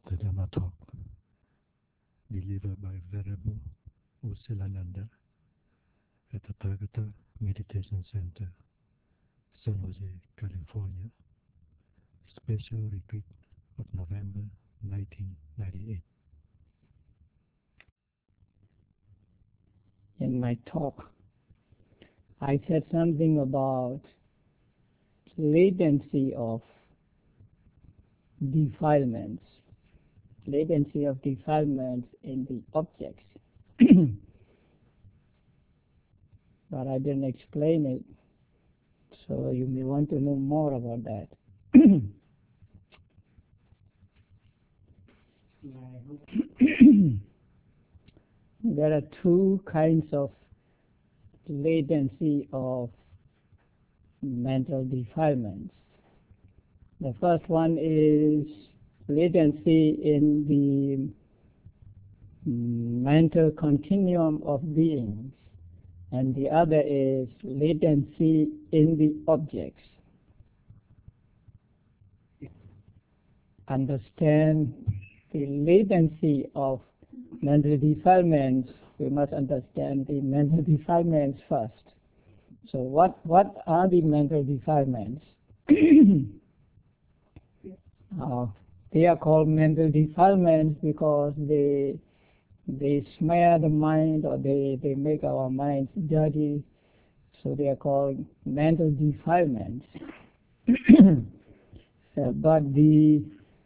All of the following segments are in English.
The Dhamma talk delivered by Venerable Usilananda at the Bhagata Meditation Center, San Jose, California. Special retreat of November 1998. In my talk, I said something about latency of defilements in the objects. But I didn't explain it, so you may want to know more about that. There are two kinds of latency of mental defilements. The first one is latency in the mental continuum of beings, and the other is latency in the objects. Understand the latency of mental defilements, we must understand the mental defilements first. So what are the mental defilements? They are called mental defilements because they smear the mind, or they make our minds dirty, so they are called mental defilements. But the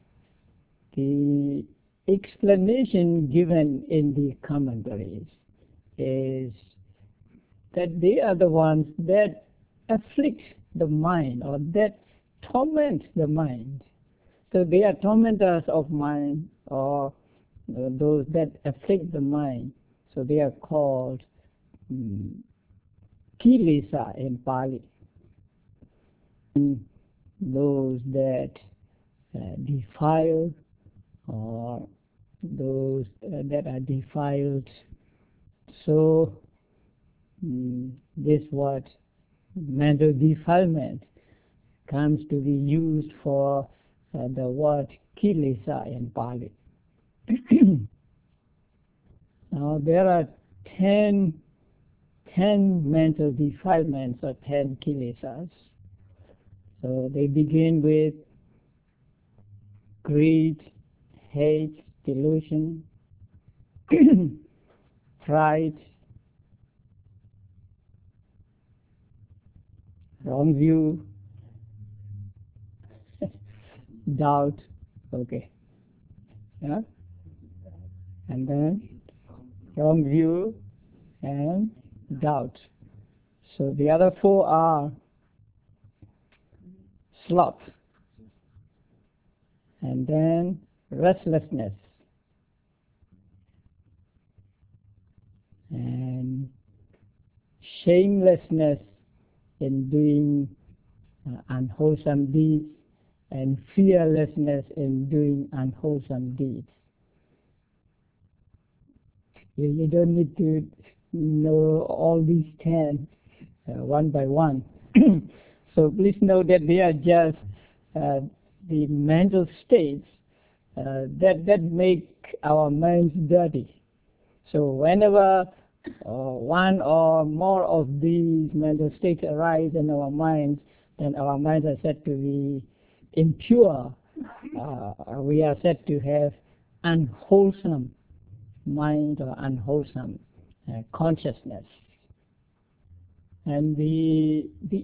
explanation given in the commentaries is that they are the ones that afflict the mind, or that torment the mind. So they are tormentors of mind, or those that afflict the mind. So they are called kilesa in Pali. And those that defile, or those that are defiled. So this word mental defilement comes to be used for the word kilesa in Pali. Now there are 10 mental defilements, or 10 kilesas. So they begin with greed, hate, delusion, pride, wrong view, doubt, okay, yeah, and then wrong view and doubt. So the other four are sloth, and then restlessness, and shamelessness in doing unwholesome deeds, and fearlessness in doing unwholesome deeds. You don't need to know all these 10 one by one. So please know that they are just the mental states that make our minds dirty. So whenever one or more of these mental states arise in our minds, then our minds are said to be impure. We are said to have unwholesome mind, or unwholesome consciousness. And the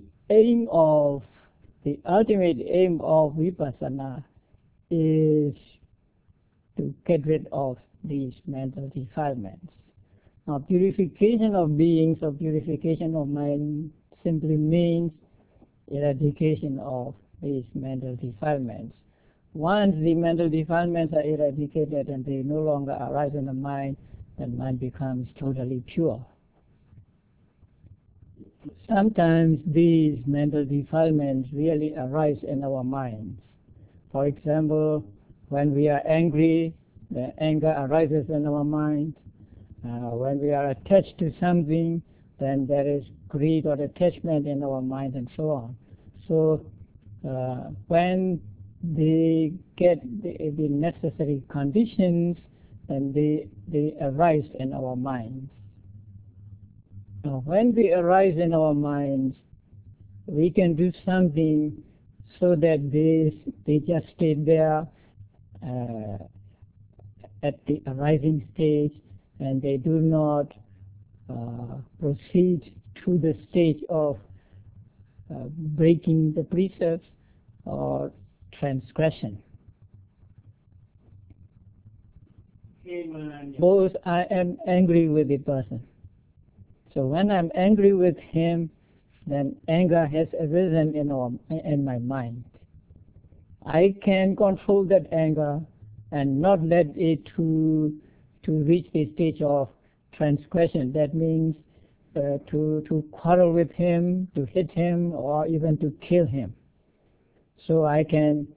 ultimate aim of vipassana is to get rid of these mental defilements. Now, purification of beings, or purification of mind, simply means eradication of these mental defilements. Once the mental defilements are eradicated and they no longer arise in the mind, then mind becomes totally pure. Sometimes these mental defilements really arise in our minds. For example, when we are angry, the anger arises in our mind. When we are attached to something, then there is greed or attachment in our mind, and so on. So when they get the necessary conditions and they arise in our minds. Now, when they arise in our minds, we can do something so that they just stay there uh, at the arising stage, and they do not proceed to the stage of breaking the precepts or transgression. Suppose I am angry with the person. So when I'm angry with him, then anger has arisen in my mind. I can control that anger and not let it to reach the stage of transgression. That means to quarrel with him, to hit him, or even to kill him. So I can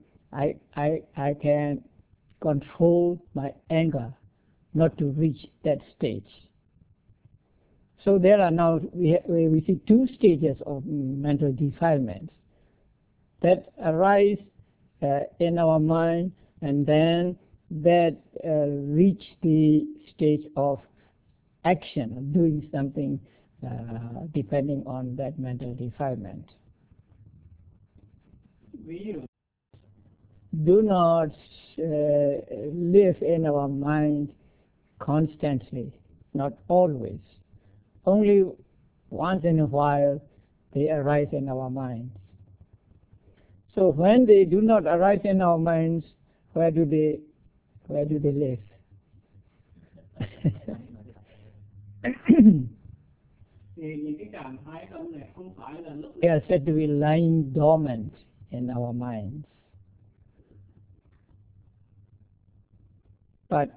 control my anger not to reach that stage. So there are now we see two stages of mental defilements that arise in our mind, and then that reach the stage of action, of doing something depending on that mental defilement. Do not live in our mind constantly, not always. Only once in a while they arise in our minds. So when they do not arise in our minds, where do they live? They are said to be lying dormant in our minds. But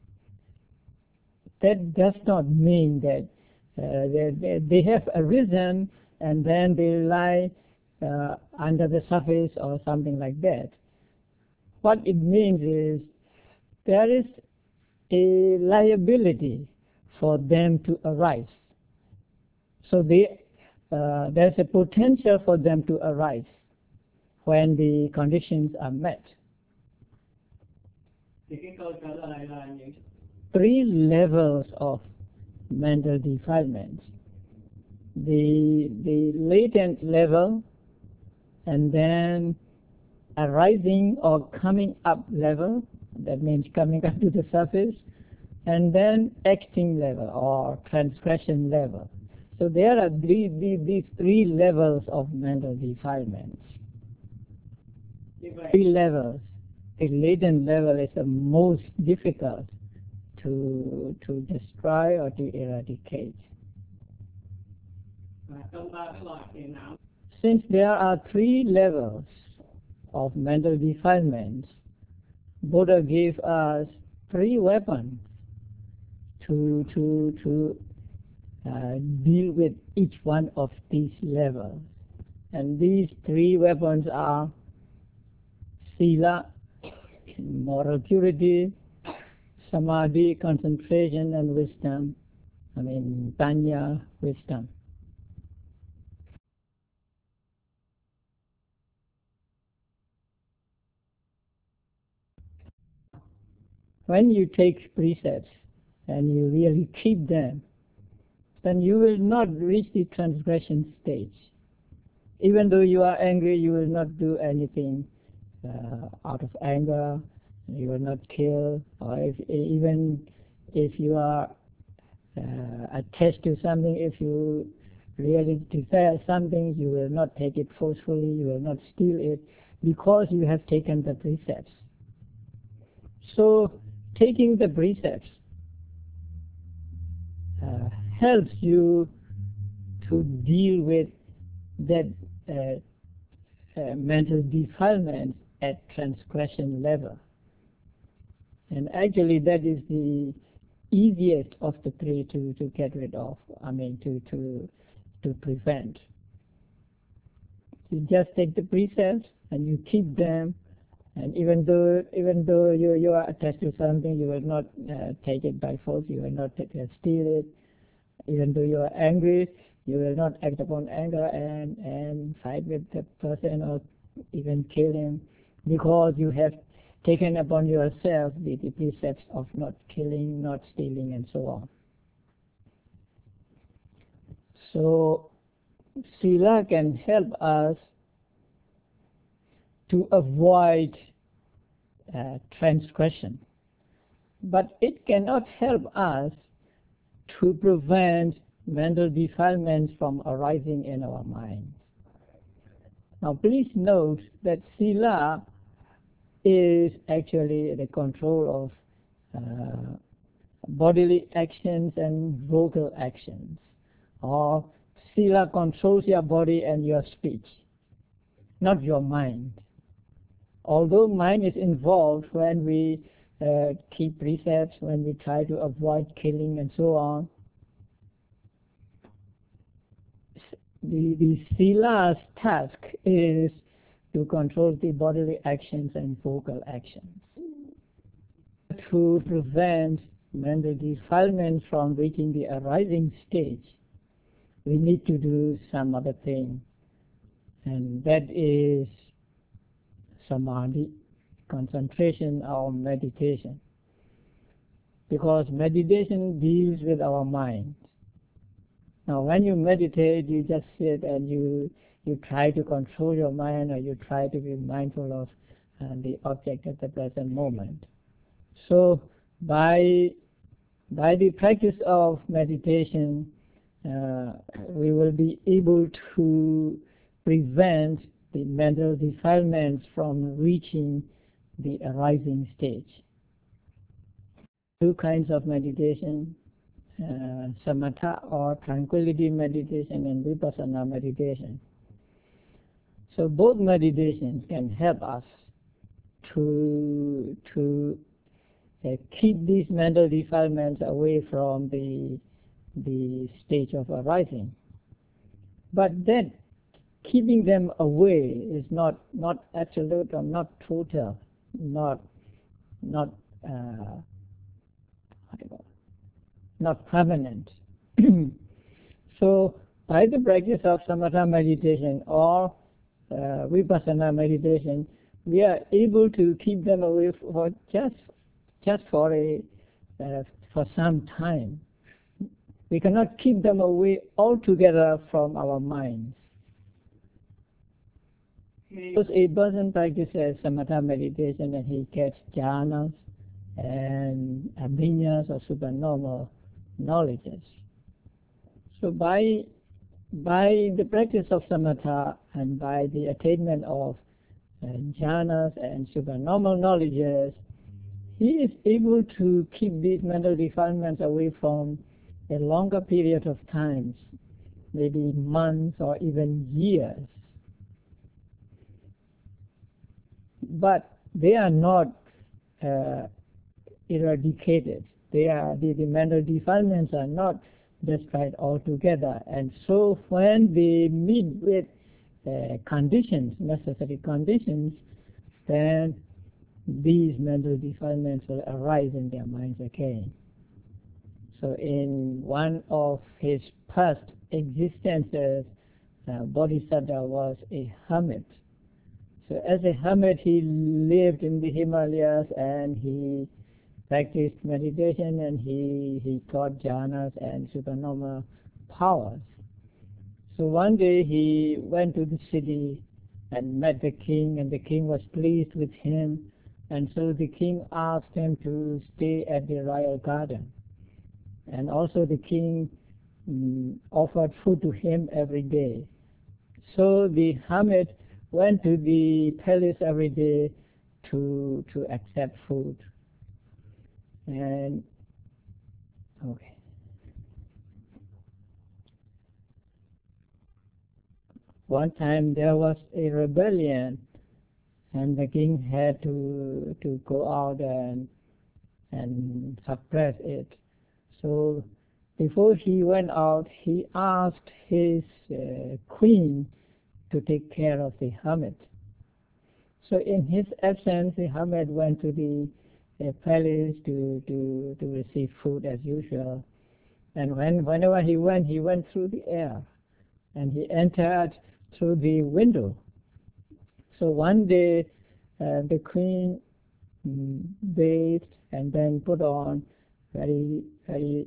that does not mean that they have arisen and then they lie under the surface or something like that. What it means is there is a liability for them to arise. So there's a potential for them to arise when the conditions are met. Three levels of mental defilements. The latent level, and then arising or coming up level, that means coming up to the surface, and then acting level or transgression level. So there are these three levels of mental defilements. Three levels. The latent level is the most difficult to destroy or to eradicate. Since there are three levels of mental defilements, Buddha gave us three weapons to deal with each one of these levels. And these three weapons are Sila, moral purity, Samadhi, concentration, and wisdom. Panya, wisdom. When you take precepts and you really keep them, then you will not reach the transgression stage. Even though you are angry, you will not do anything out of anger. You will not kill, or even if you are attached to something, if you really desire something, you will not take it forcefully, you will not steal it, because you have taken the precepts. So taking the precepts helps you to deal with that mental defilement at transgression level. And actually that is the easiest of the three to get rid of, to prevent. You just take the precepts and you keep them, and even though you are attached to something, you will not take it by force, you will not steal it. Even though you are angry, you will not act upon anger and fight with the person or even kill him. because you have taken upon yourself the precepts of not killing, not stealing, and so on. So Sila can help us to avoid transgression, but it cannot help us to prevent mental defilements from arising in our minds. Now please note that Sila is actually the control of bodily actions and vocal actions, or Sila controls your body and your speech, not your mind. Although mind is involved when we keep precepts, when we try to avoid killing and so on, the Sila's task is to control the bodily actions and vocal actions. To prevent mental defilement from reaching the arising stage, we need to do some other thing, and that is samadhi, concentration or meditation. Because meditation deals with our mind. Now when you meditate, you just sit and you try to control your mind, or you try to be mindful of the object at the present moment. So by the practice of meditation, we will be able to prevent the mental defilements from reaching the arising stage. Two kinds of meditation, samatha or tranquility meditation and vipassana meditation. So both meditations can help us to keep these mental defilements away from the stage of arising. But that keeping them away is not absolute or not total, not permanent. So by the practice of samatha meditation or vipassana meditation, we are able to keep them away for just for some time. We cannot keep them away altogether from our minds. Because a person practices samatha meditation and he gets jhanas and abhinyas or supernormal knowledges. So by the practice of samatha and by the attainment of jhanas and supernormal knowledges, he is able to keep these mental defilements away from a longer period of time, maybe months or even years. But they are not eradicated. The mental defilements are not destroyed altogether. And so when they meet with conditions, necessary conditions, then these mental defilements will arise in their minds again. So in one of his past existences, Bodhisattva was a hermit. So as a hermit, he lived in the Himalayas and he practiced meditation and he taught jhanas and supernormal powers. So one day he went to the city and met the king, and the king was pleased with him, and so the king asked him to stay at the royal garden. And also the king offered food to him every day. So the hermit went to the palace every day to accept food. And okay. One time there was a rebellion, and the king had to go out and suppress it. So before he went out, he asked his queen to take care of the hermit. So in his absence, the hermit went to the palace to receive food as usual. And whenever he went through the air, and he entered through the window. So one day the queen bathed and then put on very, very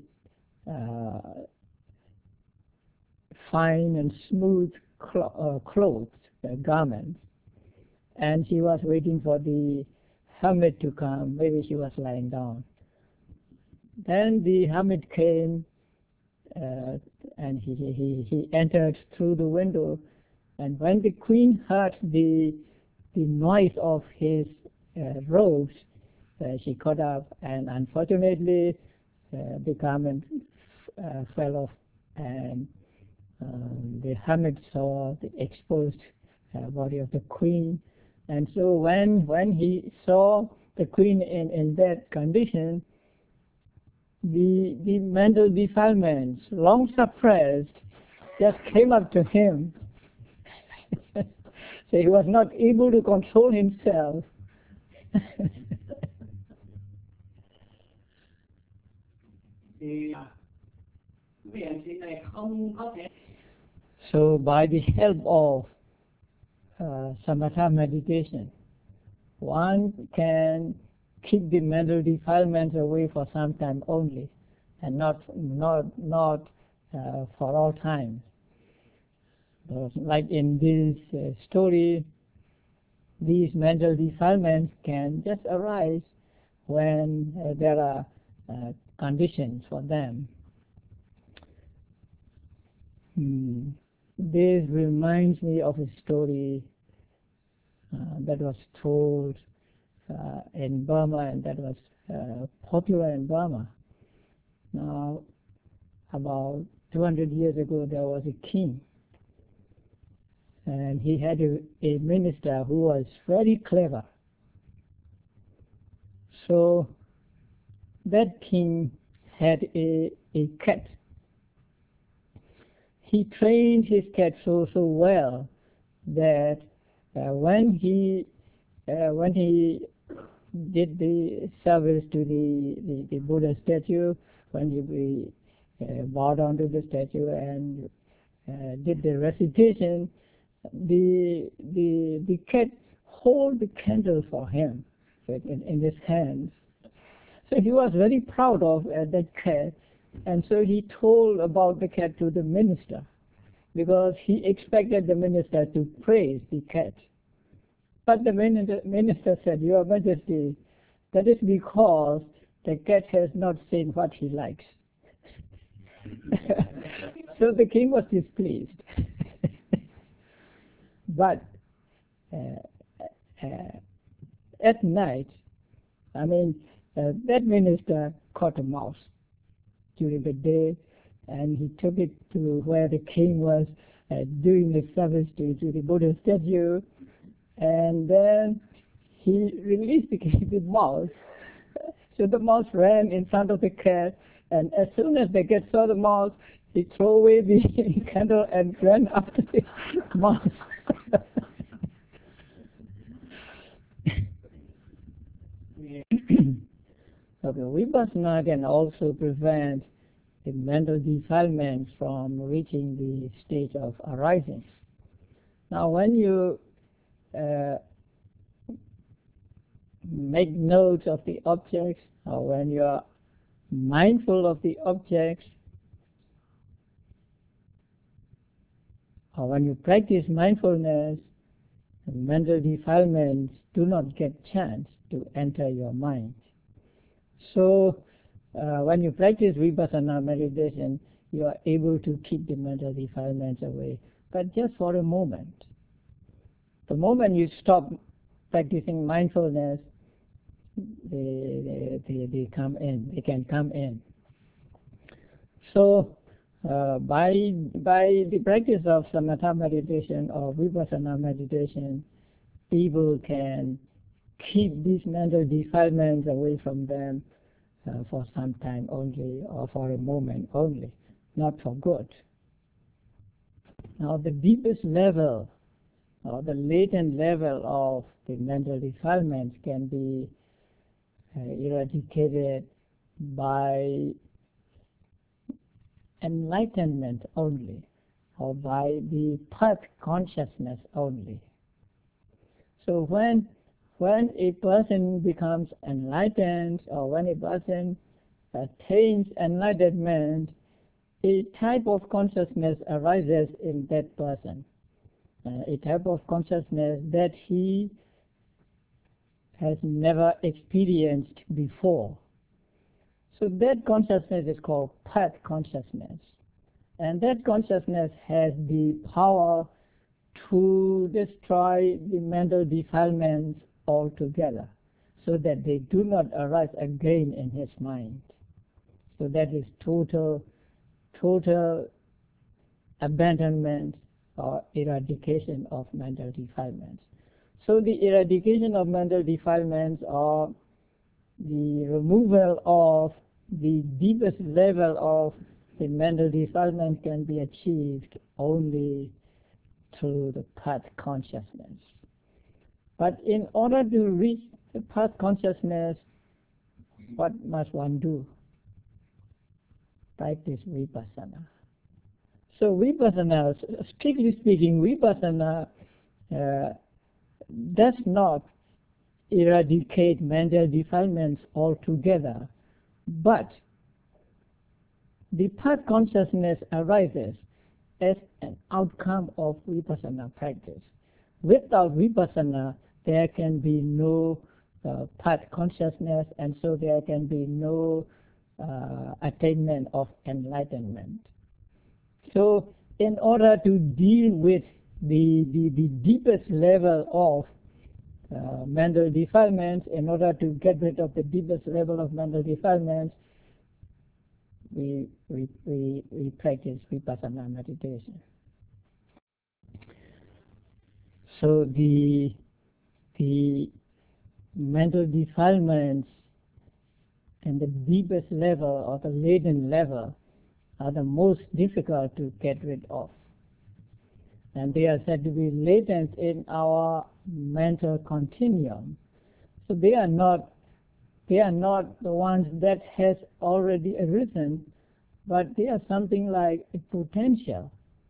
fine and smooth clothes, garments. And she was waiting for the hermit to come. Maybe she was lying down. Then the hermit came, and he entered through the window. And when the queen heard the noise of his robes, she caught up, and unfortunately, the garment fell off, and the hermit saw the exposed body of the queen. And so when he saw the queen in that condition, the mental defilements, long suppressed, just came up to him. So he was not able to control himself. So by the help of samatha meditation, one can keep the mental defilements away for some time only, and not for all time. Like in this story, these mental defilements can just arise when there are conditions for them. This reminds me of a story that was told in Burma, and that was popular in Burma. Now, about 200 years ago, there was a king, and he had a minister who was very clever. So that king had a cat. He trained his cat so well that when he did the service to the Buddha statue, when he bowed down to the statue and did the recitation, the cat hold the candle for him in his hands. So he was very proud of that cat, and so he told about the cat to the minister, because he expected the minister to praise the cat. But the minister said, "Your Majesty, that is because the cat has not seen what he likes." So the king was displeased. But at night, that minister caught a mouse during the day, and he took it to where the king was doing the service to the Buddha statue, and then he released the mouse. So the mouse ran in front of the cat, and as soon as the cat saw the mouse, he threw away the candle and ran after the mouse. Okay, Vipassana can also prevent the mental defilements from reaching the stage of arising. Now, when you make notes of the objects, or when you are mindful of the objects, or when you practice mindfulness, mental defilements do not get chance to enter your mind. So when you practice Vipassana meditation, you are able to keep the mental defilements away, but just for a moment. The moment you stop practicing mindfulness, they come in. They can come in. So by the practice of samatha meditation or Vipassana meditation, people can keep these mental defilements away from them for some time only, or for a moment only, not for good. Now, the deepest level, or the latent level of the mental defilements can be eradicated by enlightenment only, or by the path consciousness only. So when when a person becomes enlightened, or when a person attains enlightenment, a type of consciousness arises in that person, a type of consciousness that he has never experienced before. So that consciousness is called path consciousness. And that consciousness has the power to destroy the mental defilements altogether, so that they do not arise again in his mind. So that is total abandonment or eradication of mental defilements. So the eradication of mental defilements, or the removal of the deepest level of the mental defilement, can be achieved only through the path consciousness. But in order to reach the path consciousness, what must one do? Practice vipassana. So vipassana, strictly speaking, vipassana does not eradicate mental defilements altogether, but the path consciousness arises as an outcome of vipassana practice. Without vipassana, there can be no path consciousness, and so there can be no attainment of enlightenment. So in order to deal with the deepest level of mental defilements, in order to get rid of the deepest level of mental defilements, we practice vipassana meditation. So the mental defilements and the deepest level, or the latent level, are the most difficult to get rid of. And they are said to be latent in our mental continuum. So they are not the ones that has already arisen, but they are something like a potential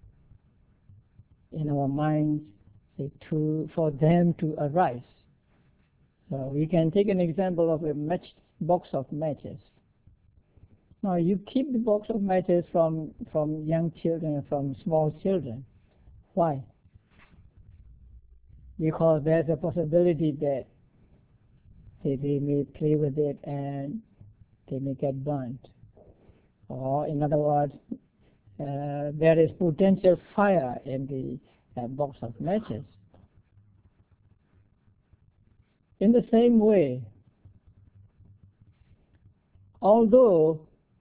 in our minds, for them to arise. So we can take an example of a box of matches. Now you keep the box of matches from young children, from small children. Why? Because there's a possibility that they may play with it and they may get burnt. Or in other words, there is potential fire in the box of matches. In the same way, although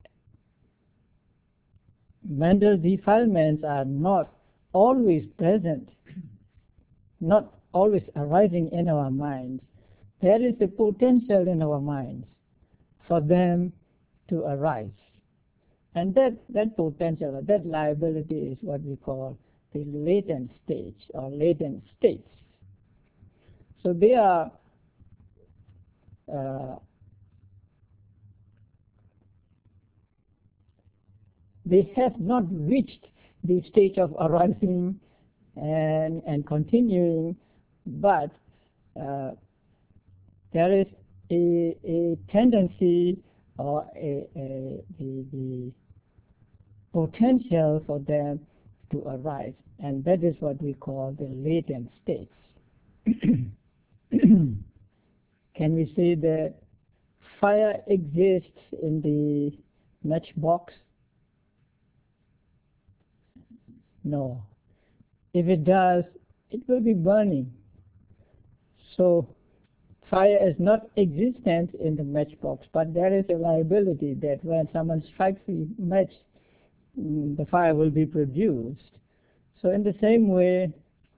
mental defilements are not always present, not always arising in our minds, there is a potential in our minds for them to arise. And that potential, that liability, is what we call the latent stage or latent states. So they are they have not reached the stage of arising and continuing, but there is a tendency, or the potential for them to arise, and that is what we call the latent states. Can we say that fire exists in the matchbox? No. If it does, it will be burning. So fire is not existent in the matchbox, but there is a liability that when someone strikes the match, the fire will be produced. So in the same way,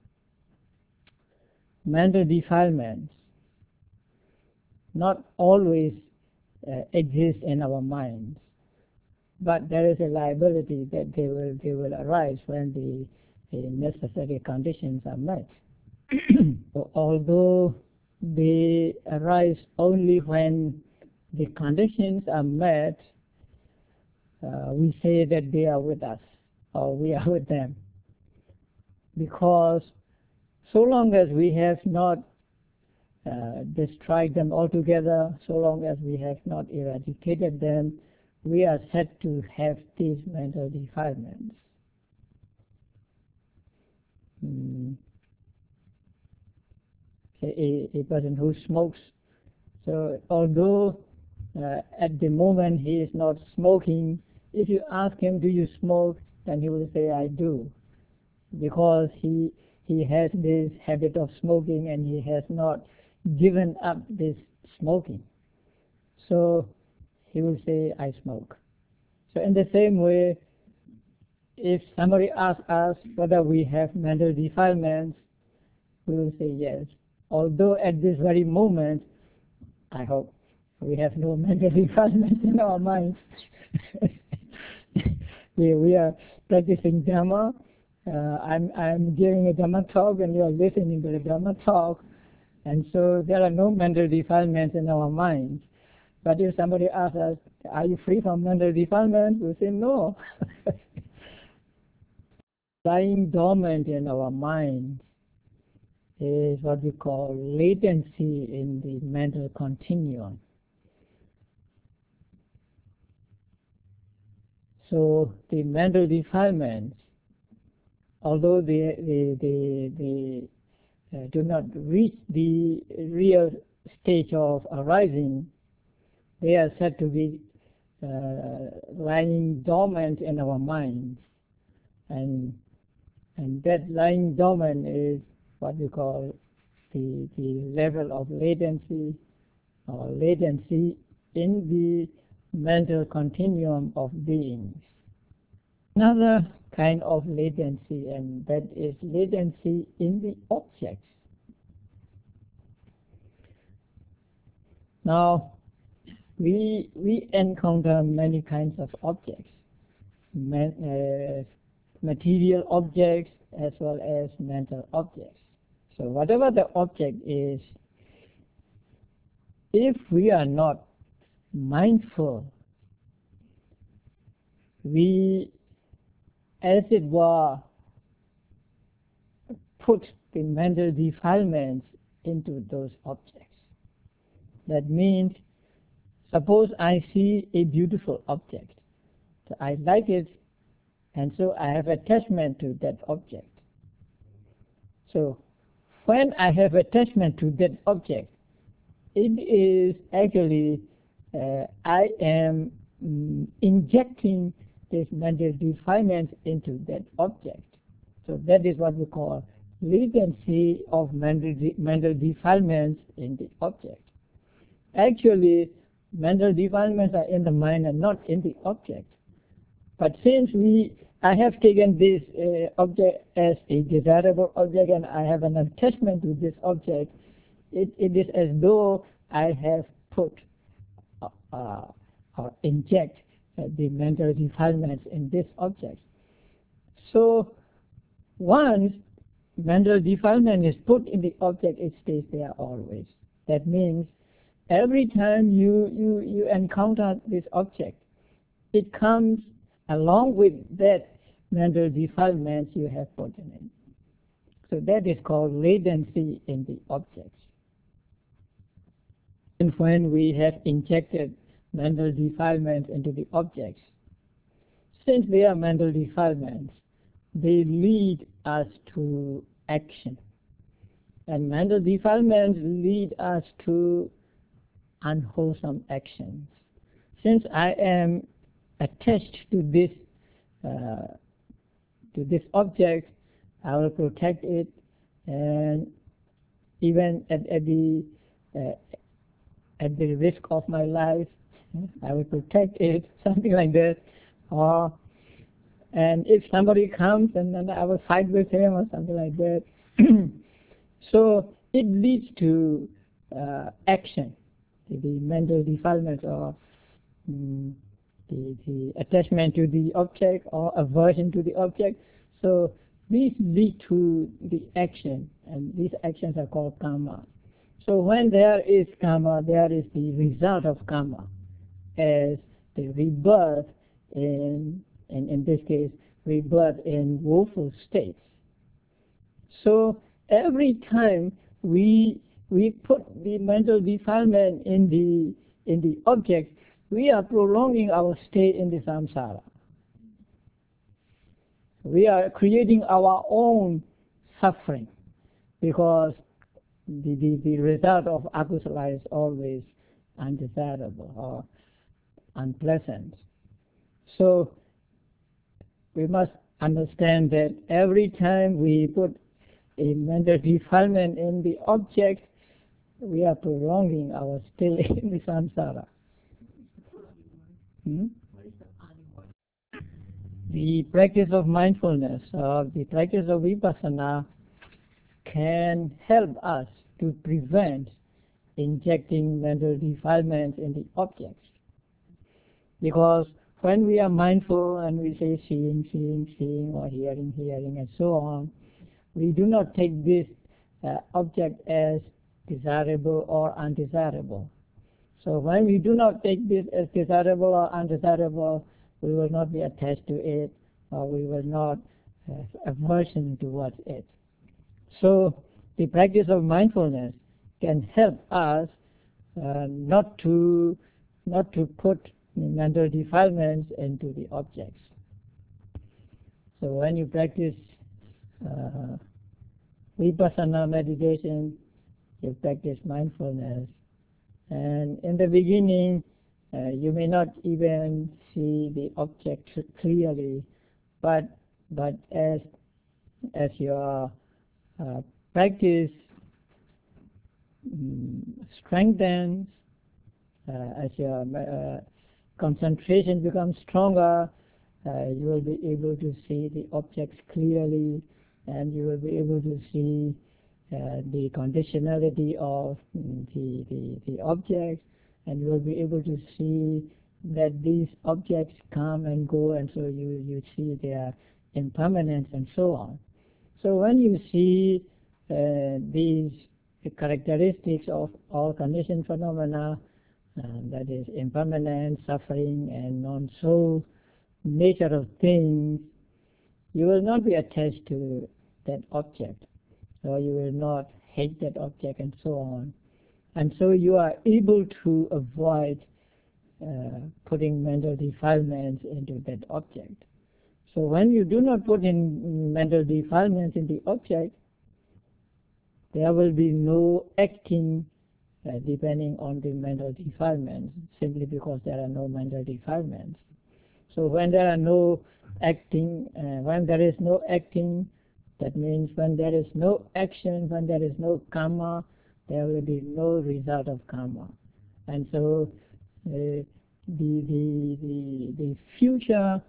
mental defilements not always exist in our minds, but there is a liability that they will arise when the necessary conditions are met. So although they arise only when the conditions are met, we say that they are with us, or we are with them, because so long as we have not destroy them altogether. So long as we have not eradicated them, we are said to have these mental defilements. A person who smokes, so although at the moment he is not smoking, if you ask him, do you smoke, then he will say, I do, because he has this habit of smoking and he has not given up this smoking. So he will say, I smoke. So in the same way, if somebody asks us whether we have mental defilements, we will say yes. Although at this very moment, I hope we have no mental defilements in our minds. we are practicing Dhamma. I'm giving a Dhamma talk and you are listening to the Dhamma talk. And so there are no mental defilements in our minds. But if somebody asks us, are you free from mental defilements? We say no. Lying dormant in our minds is what we call latency in the mental continuum. So the mental defilements, although they do not reach the real stage of arising, they are said to be lying dormant in our minds. And that lying dormant is what we call the level of latency, or latency in the mental continuum of beings. Another kind of latency, and that is latency in the objects. Now, we encounter many kinds of objects, material objects as well as mental objects. So whatever the object is, if we are not mindful, we, as it were, put the mental defilements into those objects. That means, suppose I see a beautiful object. So I like it, and so I have attachment to that object. So when I have attachment to that object, it is actually, I am injecting this mental defilement into that object. So that is what we call latency of mental defilements in the object. Actually, mental defilements are in the mind and not in the object. But since I have taken this object as a desirable object and I have an attachment to this object, it is as though I have put or inject the mental defilements in this object. So once mental defilement is put in the object, it stays there always. That means every time you encounter this object, it comes along with that mental defilements you have put in it. So that is called latency in the objects. And when we have injected mental defilements into the objects, since they are mental defilements, they lead us to action. And mental defilements lead us to unwholesome actions. Since I am attached to this object, I will protect it, and even at the risk of my life, I will protect it, something like that. And if somebody comes, and then I will fight with him or something like that. So it leads to action, the mental defilements, or the attachment to the object or aversion to the object. So these lead to the action, and these actions are called karma. So when there is karma, there is the result of karma as the rebirth in this case, rebirth in woeful states. So every time we we put the mental defilement in the object, we are prolonging our stay in the samsara. We are creating our own suffering, because the result of akusala is always undesirable or unpleasant. So we must understand that every time we put a mental defilement in the object, we are prolonging our stay in the samsara. The practice of mindfulness or the practice of vipassana can help us to prevent injecting mental defilements in the objects. Because when we are mindful and we say seeing, seeing, seeing, or hearing, hearing, and so on, we do not take this object as desirable or undesirable. So when we do not take this as desirable or undesirable, we will not be attached to it, or we will not have aversion towards it. So the practice of mindfulness can help us not to put mental defilements into the objects. So when you practice vipassana meditation, you practice mindfulness, and in the beginning you may not even see the object clearly, but as your practice strengthens, as your concentration becomes stronger, you will be able to see the objects clearly, and you will be able to see the conditionality of the objects, and you will be able to see that these objects come and go, and so you see their impermanence and so on. So when you see these characteristics of all conditioned phenomena, that is impermanence, suffering, and non-soul nature of things, you will not be attached to that object, or you will not hate that object, and so on. And so you are able to avoid putting mental defilements into that object. So when you do not put in mental defilements in the object, there will be no acting depending on the mental defilements, simply because there are no mental defilements. So when there are no acting, when there is no acting, that means when there is no action, when there is no karma, there will be no result of karma. And so the future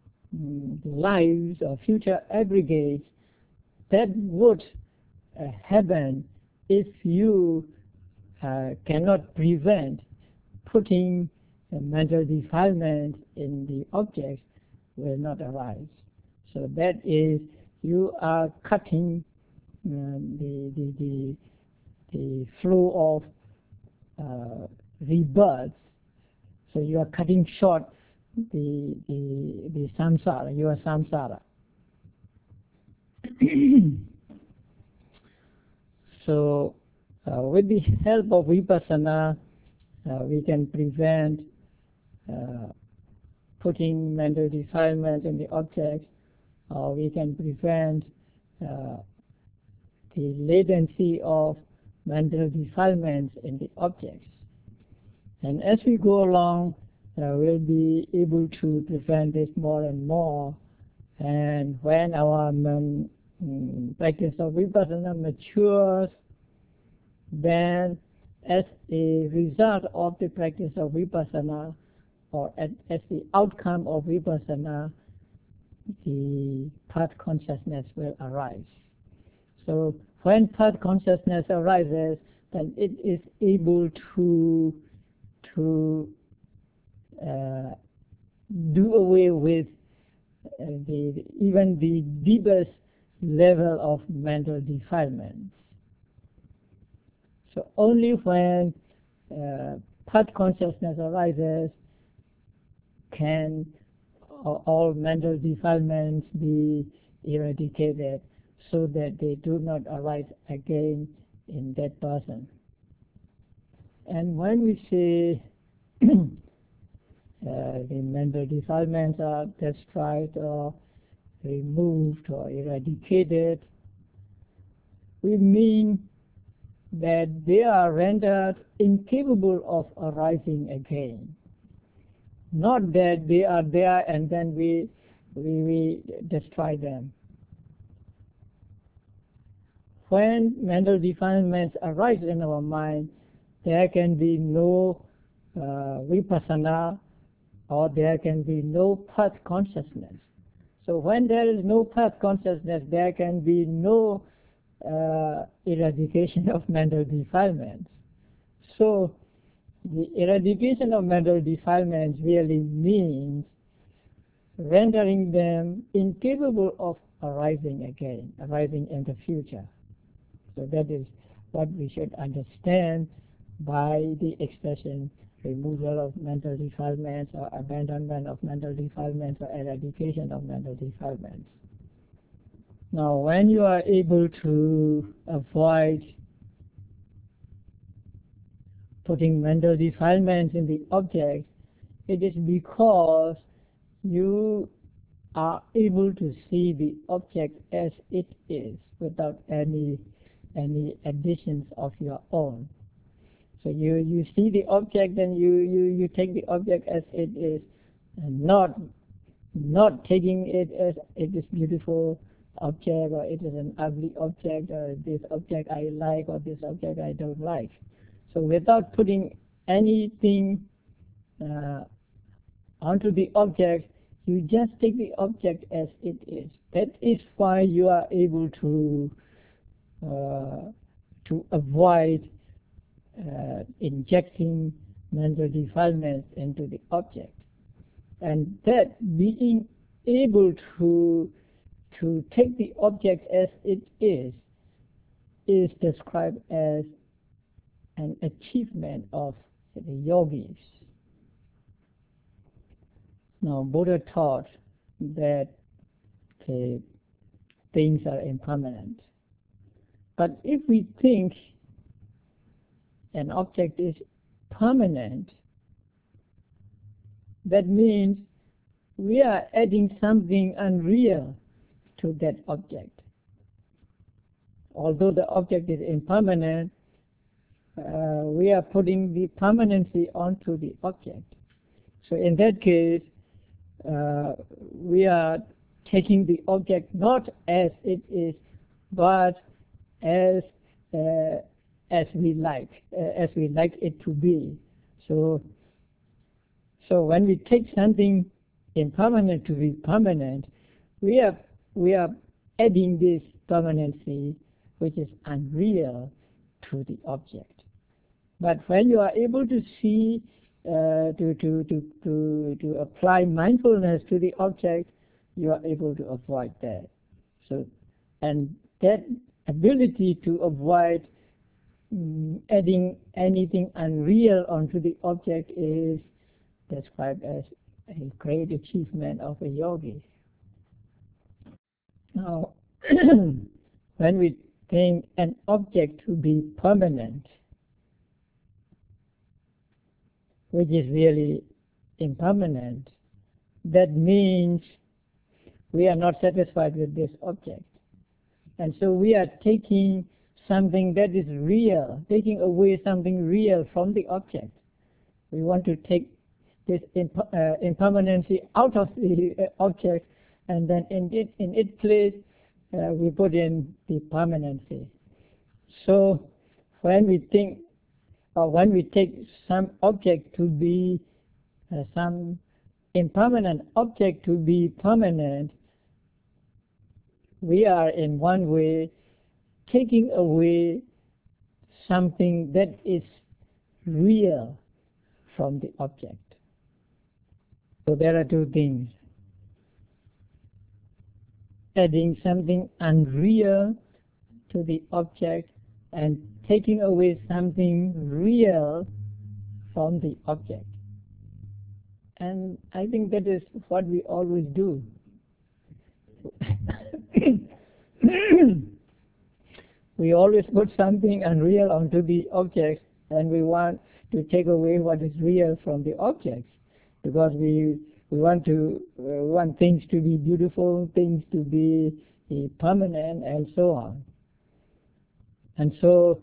lives or future aggregates that would happen if you cannot prevent putting mental defilement in the objects will not arise. So that is, you are cutting the flow of rebirth. So you are cutting short the samsara. You are samsara. So with the help of vipassana, we can prevent putting mental defilement in the objects, or we can prevent the latency of mental defilements in the objects. And as we go along, we'll be able to prevent this more and more. And when our practice of vipassana matures, then as a result of the practice of vipassana, or as the outcome of vipassana, the path consciousness will arise. So when path consciousness arises, then it is able to do away with even the deepest level of mental defilements. So only when path consciousness arises can all mental defilements be eradicated, so that they do not arise again in that person. And when we say the mental defilements are destroyed or removed or eradicated, we mean that they are rendered incapable of arising again. Not that they are there and then we destroy them. When mental defilements arise in our mind, there can be no vipassana, or there can be no path consciousness. So when there is no path consciousness, there can be no eradication of mental defilements. So the eradication of mental defilements really means rendering them incapable of arising again, arising in the future. So that is what we should understand by the expression removal of mental defilements or abandonment of mental defilements or eradication of mental defilements. Now, when you are able to avoid putting mental defilements in the object, it is because you are able to see the object as it is without any additions of your own. So you see the object and you take the object as it is, and not taking it as it is beautiful object, or it is an ugly object, or this object I like, or this object I don't like. So without putting anything onto the object, you just take the object as it is. That is why you are able to avoid injecting mental defilements into the object. And that being able to take the object as it is described as an achievement of the yogis. Now, Buddha taught that things are impermanent. But if we think an object is permanent, that means we are adding something unreal to that object. Although the object is impermanent, we are putting the permanency onto the object. So in that case, we are taking the object not as it is, but as we like it to be. So when we take something impermanent to be permanent, we are adding this permanency, which is unreal, to the object. But when you are able to see, to apply mindfulness to the object, you are able to avoid that. So, and that ability to avoid adding anything unreal onto the object is described as a great achievement of a yogi. Now, when we think an object to be permanent, which is really impermanent, that means we are not satisfied with this object. And so we are taking something that is real, taking away something real from the object. We want to take this impermanency out of the object, and then in its place we put in the permanency. So when we think, or when we take some object to be some impermanent object to be permanent, we are in one way taking away something that is real from the object. So there are two things: adding something unreal to the object and taking away something real from the object. And I think that is what we always do. We always put something unreal onto the objects, and we want to take away what is real from the objects, because we want things to be beautiful, things to be permanent, and so on. And so,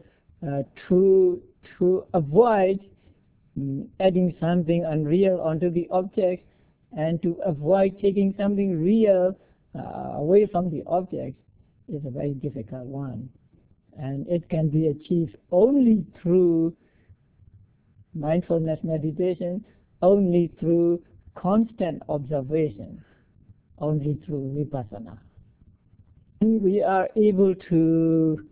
to avoid adding something unreal onto the object, and to avoid taking something real away from the object, is a very difficult one. And it can be achieved only through mindfulness meditation, only through constant observation, only through vipassana. And we are able to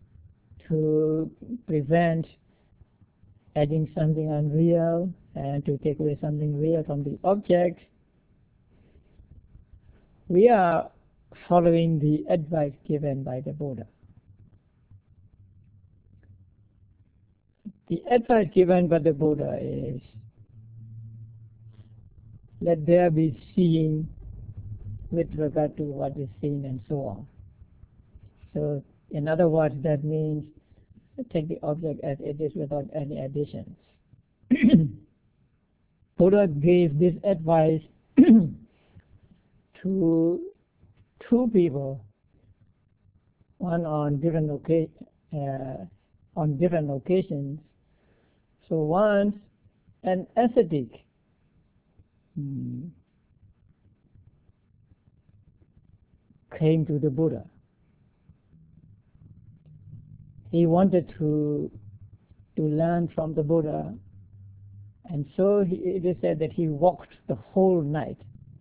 prevent adding something unreal and to take away something real from the object. We are following the advice given by the Buddha. The advice given by the Buddha is, let there be seeing with regard to what is seen, and so on. So, in other words, that means take the object as it is without any additions. Buddha gave this advice to two people, one on different occasions. So once an ascetic came to the Buddha. He wanted to learn from the Buddha, and so it is said that he walked the whole night.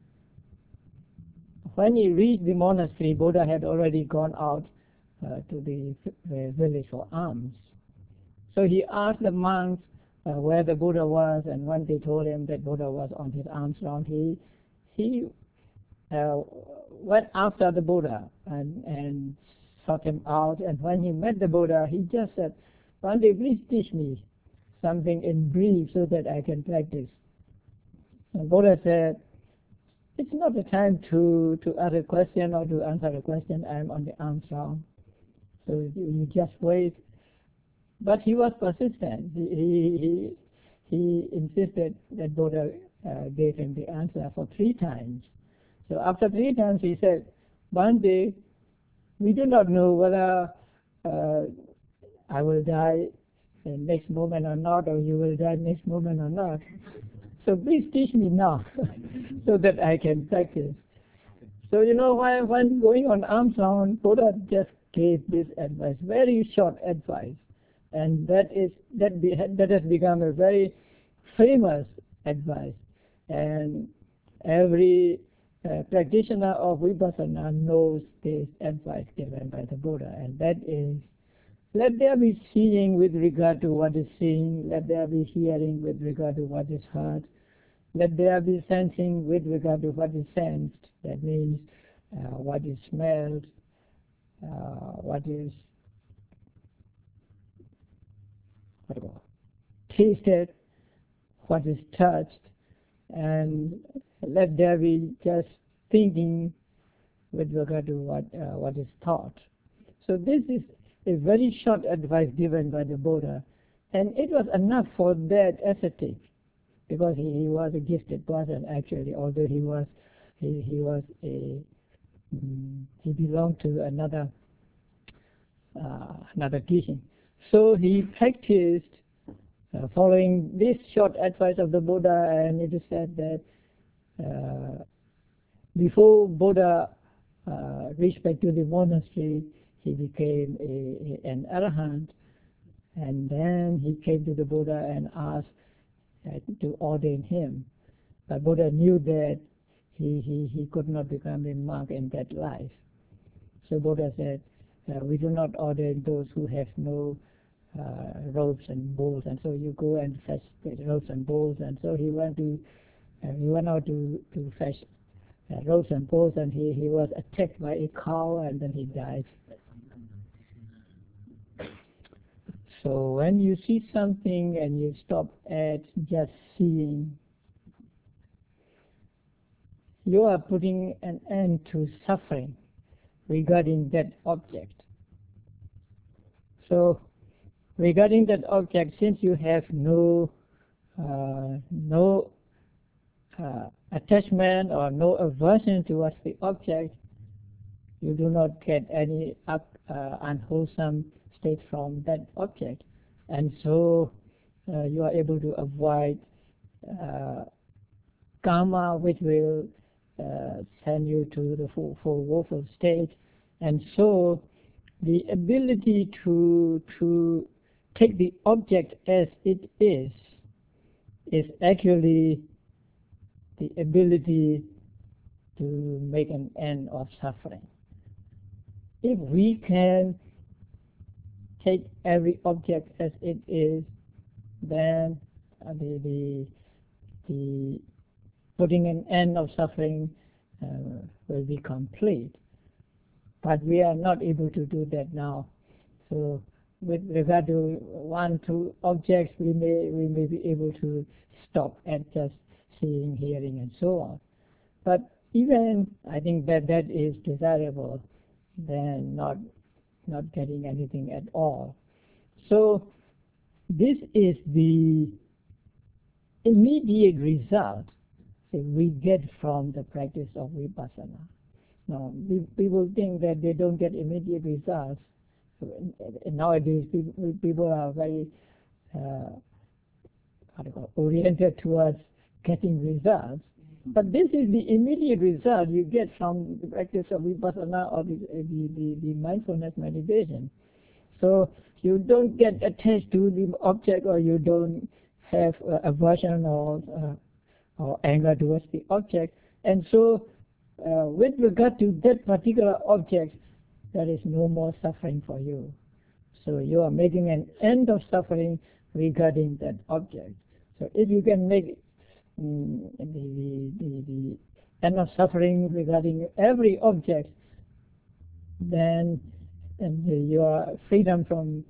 When he reached the monastery, Buddha had already gone out to the village for alms. So he asked the monks where the Buddha was, and when they told him that Buddha was on his alms round, he went after the Buddha and sought him out. And when he met the Buddha, he just said, "Bhante, please teach me something in brief so that I can practice." And Buddha said, "It's not the time to ask a question or to answer a question. I'm on the alms round, so you just wait." But he was persistent. He insisted that Buddha gave him the answer for 3 times. So after 3 times he said, "Bhante, we do not know whether I will die next moment or not, or you will die next moment or not. So please teach me now so that I can practice." So when going on alms round, Buddha just gave this advice, very short advice, and that has become a very famous advice. And every practitioner of vipassana knows this advice given by the Buddha, and that is, let there be seeing with regard to what is seen, let there be hearing with regard to what is heard, let there be sensing with regard to what is sensed. That means what is smelled, what is tasted, what is touched, and let there be just thinking with regard to what is thought. So this is a very short advice given by the Buddha, and it was enough for that ascetic, because he was a gifted person actually, although he belonged to another teaching. So he practiced following this short advice of the Buddha, and it is said that before Buddha reached back to the monastery, he became an arahant, and then he came to the Buddha and asked to ordain him. But Buddha knew that he could not become a monk in that life. So Buddha said, we do not ordain those who have no robes and bowls, and so you go and fetch the robes and bowls. And so he went out to fetch robes and bowls, and he was attacked by a cow, and then he died. So when you see something and you stop at just seeing, you are putting an end to suffering regarding that object. So regarding that object, since you have no attachment or no aversion towards the object, you do not get any unwholesome state from that object, and so you are able to avoid karma, which will send you to the full woeful state. And so the ability to take the object as it is actually the ability to make an end of suffering. If we can take every object as it is, then the putting an end of suffering will be complete. But we are not able to do that now. So with regard to one, two objects, we may be able to stop at just seeing, hearing, and so on. But even I think that is desirable than not getting anything at all. So this is the immediate result that we get from the practice of vipassana. Now, people think that they don't get immediate results. Nowadays, people are very oriented towards getting results. But this is the immediate result you get from the practice of vipassana or the mindfulness meditation. So you don't get attached to the object, or you don't have aversion or anger towards the object. And so with regard to that particular object, there is no more suffering for you. So you are making an end of suffering regarding that object. So if you can make the end of suffering regarding every object, then your freedom from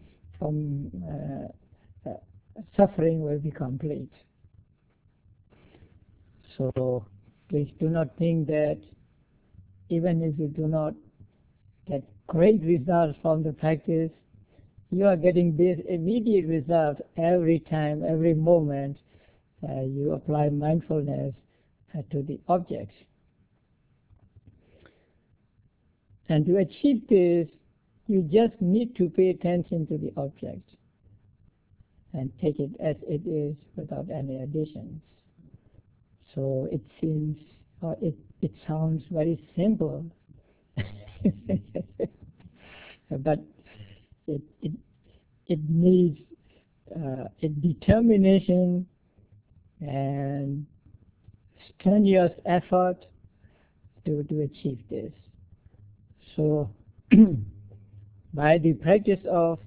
suffering will be complete. So please do not think that even if you do not get great results from the practice, you are getting this immediate result every time, every moment you apply mindfulness to the object. And to achieve this, you just need to pay attention to the object and take it as it is without any additions. So it seems, or it sounds very simple, but it needs a determination and strenuous effort to achieve this. So by the practice of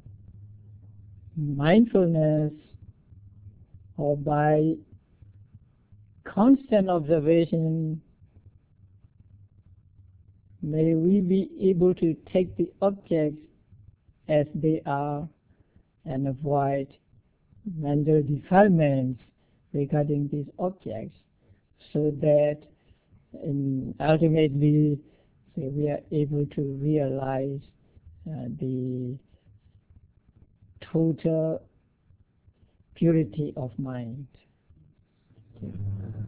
mindfulness, or by constant observation, may we be able to take the objects as they are and avoid mental defilements regarding these objects, so that ultimately we are able to realize the total purity of mind.